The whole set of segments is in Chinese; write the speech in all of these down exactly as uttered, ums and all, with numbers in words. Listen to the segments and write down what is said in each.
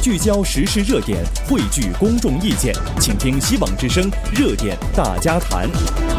聚焦时事热点，汇聚公众意见，请听希望之声热点大家谈。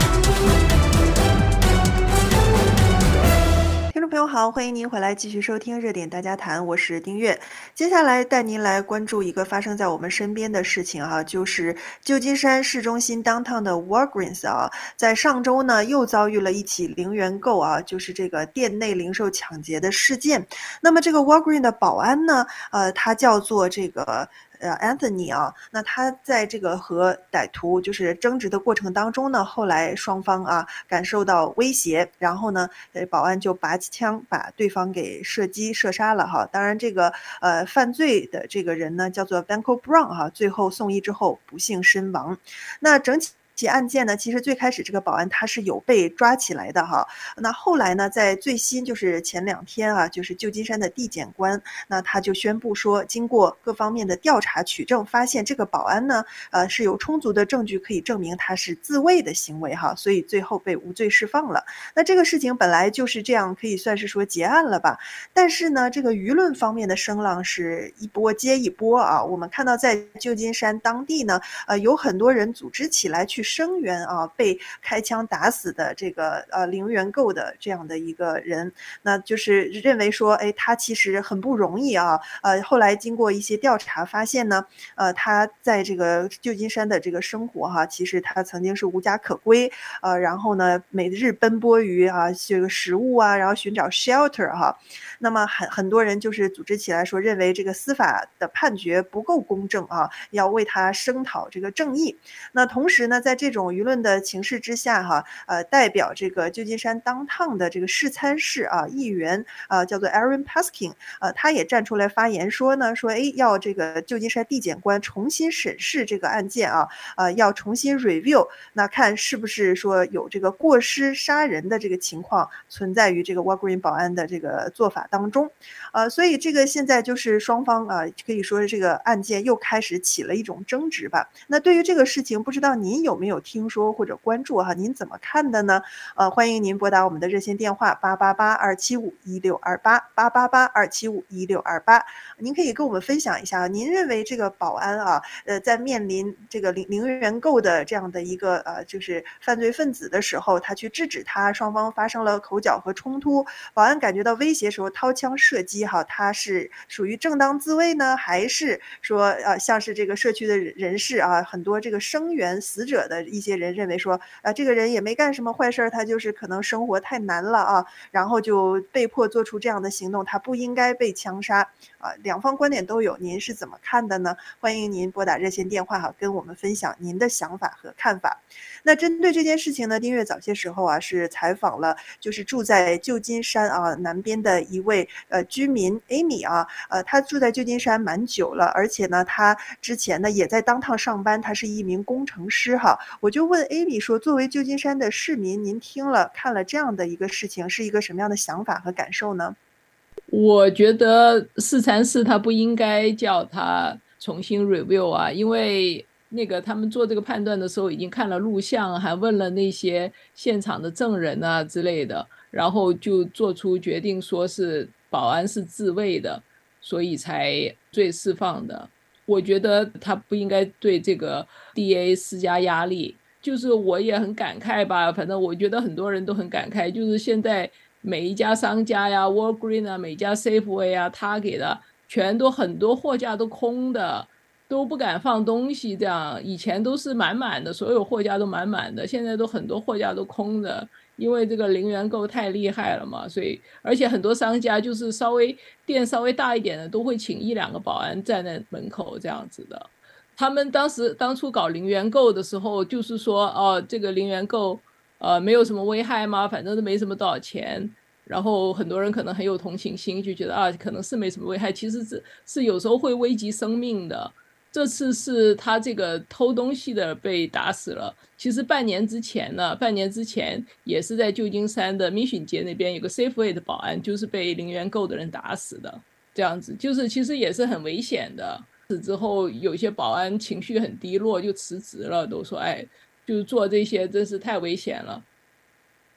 听众朋友好，欢迎您回来继续收听热点大家谈，我是丁月。接下来带您来关注一个发生在我们身边的事情啊，就是旧金山市中心 downtown 的 Walgreens 啊，在上周呢又遭遇了一起零元购啊，就是这个店内零售抢劫的事件。那么这个 Walgreens 的保安呢，呃，他叫做这个。呃 ，Anthony 啊，那他在这个和歹徒就是争执的过程当中呢，后来双方啊感受到威胁，然后呢，呃，保安就拔枪把对方给射击射杀了哈。当然，这个呃犯罪的这个人呢叫做 Banko Brown 哈，最后送医之后不幸身亡。那整体。这起案件呢，其实最开始这个保安他是有被抓起来的哈，那后来呢，在最新就是前两天啊，就是旧金山的地检官，那他就宣布说，经过各方面的调查取证，发现这个保安呢，呃，是有充足的证据可以证明他是自卫的行为哈，所以最后被无罪释放了。那这个事情本来就是这样，可以算是说结案了吧？但是呢，这个舆论方面的声浪是一波接一波啊。我们看到在旧金山当地呢，呃，有很多人组织起来去声援啊被开枪打死的这个呃零元购的这样的一个人，那就是认为说，哎，他其实很不容易啊。呃，后来经过一些调查发现呢，呃，他在这个旧金山的这个生活哈，其实他曾经是无家可归，呃，然后呢，每日奔波于啊这个食物啊，然后寻找 shelter 哈。那么很很多人就是组织起来说，认为这个司法的判决不够公正啊，要为他声讨这个正义。那同时呢，在这种舆论的情势之下哈，呃，代表这个旧金山downtown的这个市参事啊议员啊，叫做 Aaron Paskin， 呃，他也站出来发言说呢，说哎，要这个旧金山地检官重新审视这个案件啊，呃，要重新 review， 那看是不是说有这个过失杀人的这个情况存在于这个 Walgreens 保安的这个做法当中，呃，所以这个现在就是双方啊，可以说这个案件又开始起了一种争执吧。那对于这个事情，不知道您有没有听说或者关注哈？您怎么看的呢？呃，欢迎您拨打我们的热线电话八八八二七五一六二八八八八二七五一六二八，您可以跟我们分享一下，您认为这个保安啊，呃，在面临这个零零元购的这样的一个呃，就是犯罪分子的时候，他去制止他，双方发生了口角和冲突，保安感觉到威胁时候掏枪射击哈，他是属于正当自卫呢，还是说呃，像是这个社区的人士啊，很多这个声援死者的一些人认为说，呃，这个人也没干什么坏事，他就是可能生活太难了啊，然后就被迫做出这样的行动，他不应该被枪杀啊。两方观点都有，您是怎么看的呢？欢迎您拨打热线电话哈，跟我们分享您的想法和看法。那针对这件事情呢，丁月早些时候啊是采访了就是住在旧金山啊南边的一位呃居民 Amy 啊，呃她住在旧金山蛮久了，而且呢她之前呢也在downtown上班，她是一名工程师哈。我就问 Amy 说，作为旧金山的市民，您听了看了这样的一个事情，是一个什么样的想法和感受呢？ 我觉得市参事他不应该叫他重新 review 啊，因为那个他们做这个判断的时候已经看了录像，还问了那些现场的证人啊之类的，然后就做出决定说是保安是自卫的，所以才罪释放的。我觉得他不应该对这个 D A 施加压力，就是我也很感慨吧，反正我觉得很多人都很感慨，就是现在每一家商家呀 Walgreens 啊，每家 Safeway 啊 Target 啊，全都很多货架都空的，都不敢放东西，这样以前都是满满的，所有货架都满满的，现在都很多货架都空的，因为这个零元购太厉害了嘛，所以而且很多商家就是稍微店稍微大一点的都会请一两个保安站在门口这样子的。他们当时当初搞零元购的时候，就是说哦，这个零元购呃没有什么危害吗？反正都没什么多少钱。然后很多人可能很有同情心，就觉得啊，可能是没什么危害，其实是是有时候会危及生命的。这次是他这个偷东西的被打死了。其实半年之前呢，半年之前也是在旧金山的 Mission 街那边有个 Safeway 的保安，就是被零元购的人打死的。这样子就是其实也是很危险的。死之后有些保安情绪很低落，就辞职了，都说哎，就是做这些真是太危险了。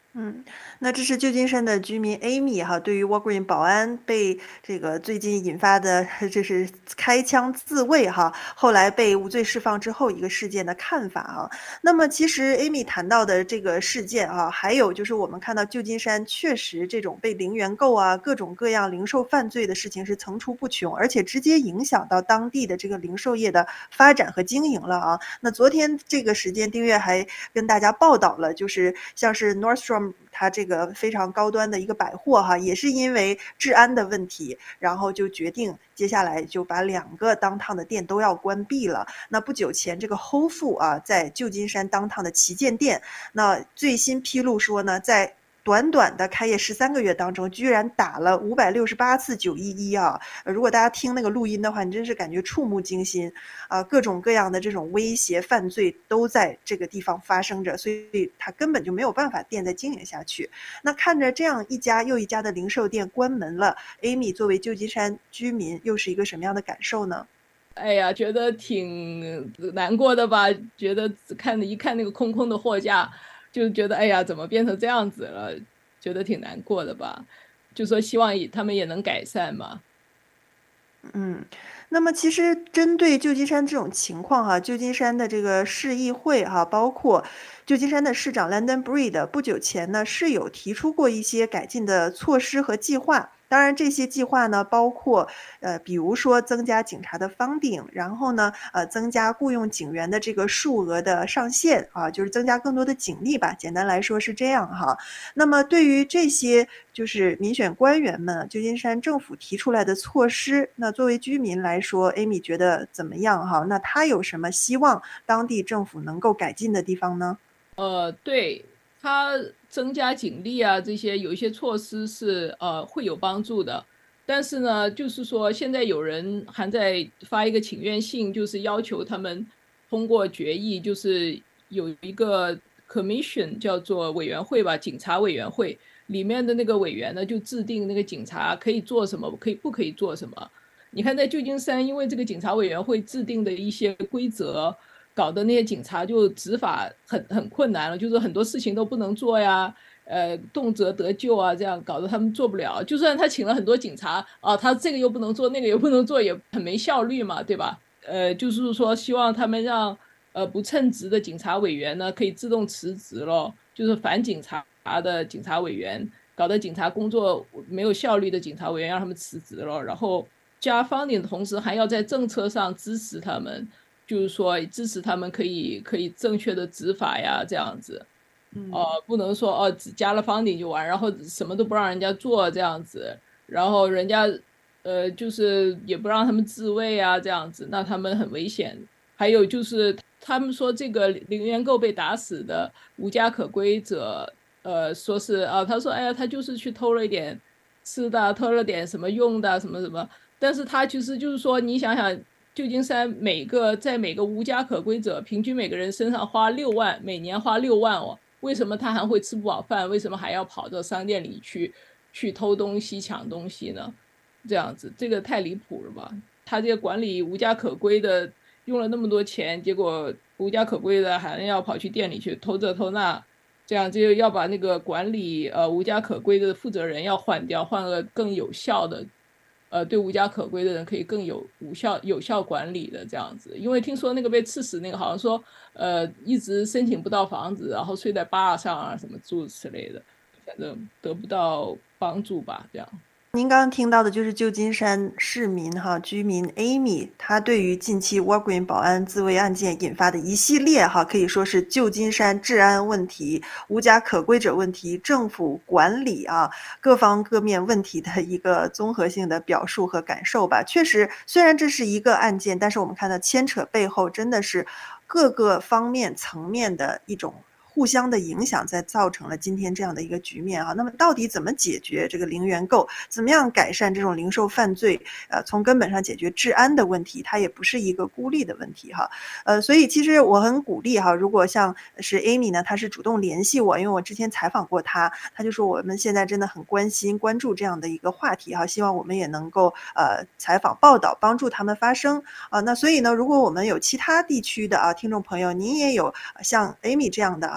嗯，那这是旧金山的居民 Amy 哈，对于 Walgreen 保安被这个最近引发的这是开枪自卫哈，后来被无罪释放之后一个事件的看法啊。那么其实 Amy 谈到的这个事件啊，还有就是我们看到旧金山确实这种被零元购啊，各种各样零售犯罪的事情是层出不穷，而且直接影响到当地的这个零售业的发展和经营了啊。那昨天这个时间，丁月还跟大家报道了，就是像是 Nordstrom。它这个非常高端的一个百货哈，也是因为治安的问题，然后就决定接下来就把两个downtown的店都要关闭了。那不久前这个 Whole Foods 啊，在旧金山downtown的旗舰店，那最新披露说呢，在短短的开业十三个月当中，居然打了五百六十八次九一一啊！呃，如果大家听那个录音的话，你真是感觉触目惊心啊！各种各样的这种威胁犯罪都在这个地方发生着，所以他根本就没有办法店再经营下去。那看着这样一家又一家的零售店关门了 ，Amy 作为旧金山居民又是一个什么样的感受呢？ 哎呀，觉得挺难过的吧？觉得看一看那个空空的货架，就觉得哎呀，怎么变成这样子了？觉得挺难过的吧？就说希望他们也能改善嘛。 嗯，那么其实针对旧金山这种情况哈，旧金山的这个市议会哈，包括旧金山的市长 London Breed 不久前呢是有提出过一些改进的措施和计划。当然这些计划呢，包括呃，比如说增加警察的 funding， 然后呢，呃，增加雇佣警员的这个数额的上限啊，就是增加更多的警力吧。简单来说是这样哈。那么对于这些就是民选官员们，旧金山政府提出来的措施，那作为居民来说 ，Amy 觉得怎么样哈？那他有什么希望当地政府能够改进的地方呢？ 呃，对，他增加警力啊，这些有一些措施是呃会有帮助的。但是呢，就是说现在有人还在发一个请愿信，就是要求他们通过决议，就是有一个 commission 叫做委员会吧，警察委员会里面的那个委员呢，就制定那个警察可以做什么，可以不可以做什么。你看，在旧金山，因为这个警察委员会制定的一些规则。搞得那些警察就执法很很困难了，就是很多事情都不能做呀，呃，动辄得咎啊，这样搞得他们做不了。就算他请了很多警察啊，他这个又不能做，那个又不能做，也很没效率嘛，对吧？呃，就是说希望他们让呃不称职的警察委员呢可以自动辞职咯，就是反警察的警察委员，搞得警察工作没有效率的警察委员让他们辞职了，然后加 funding 的同时还要在政策上支持他们。就是说支持他们可以可以正确的执法呀，这样子，哦、呃，不能说哦只加了 funding 就完，然后什么都不让人家做这样子，然后人家呃就是也不让他们自卫啊这样子，那他们很危险。还有就是他们说这个零元购被打死的无家可归者，呃，说是啊，他说哎呀他就是去偷了一点吃的，偷了点什么用的什么什么，但是他其实就是说你想想。旧金山每个在每个无家可归者，平均每个人身上花六万，每年花六万哦。为什么他还会吃不饱饭？为什么还要跑到商店里去去偷东西、抢东西呢？这样子，这个太离谱了吧？他这个管理无家可归的用了那么多钱，结果无家可归的还要跑去店里去偷这偷那，这样就要把那个管理呃无家可归的负责人要换掉，换个更有效的。呃，对无家可归的人可以更有无效有效管理的这样子，因为听说那个被刺死那个好像说，呃，一直申请不到房子，然后睡在坝上啊，什么诸如此类的，反正得不到帮助吧，这样。 您刚刚听到的就是旧金山市民哈居民 Amy，她对于近期 Walgreen 保安自卫案件引发的一系列哈，可以说是旧金山治安问题、无家可归者问题、政府管理啊各方各面问题的一个综合性的表述和感受吧。确实，虽然这是一个案件，但是我们看到牵扯背后真的是各个方面层面的一种。互相的影响，才造成了今天这样的一个局面啊。那么，到底怎么解决这个零元购？怎么样改善这种零售犯罪？呃，从根本上解决治安的问题，它也不是一个孤立的问题哈。呃，所以其实我很鼓励哈，如果像是 Amy 呢，她是主动联系我，因为我之前采访过她，她就说我们现在真的很关心、关注这样的一个话题哈，希望我们也能够呃采访报道，帮助他们发声啊。那所以呢，如果我们有其他地区的啊听众朋友，您也有像 Amy 这样的啊。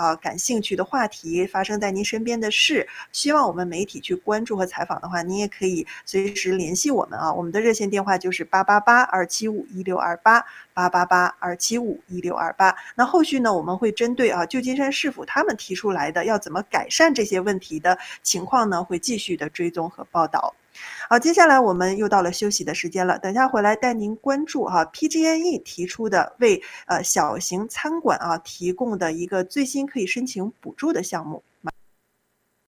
啊感兴趣的话题，发生在您身边的事，希望我们媒体去关注和采访的话，您也可以随时联系我们啊。我们的热线电话就是八八八二七五一六二八八八八二七五一六二八。那后续呢，我们会针对啊旧金山市府他们提出来的要怎么改善这些问题的情况呢，会继续的追踪和报道。好，接下来我们又到了休息的时间了，等下回来带您关注哈、啊、P G N E 提出的为呃小型餐馆啊提供的一个最新可以申请补助的项目。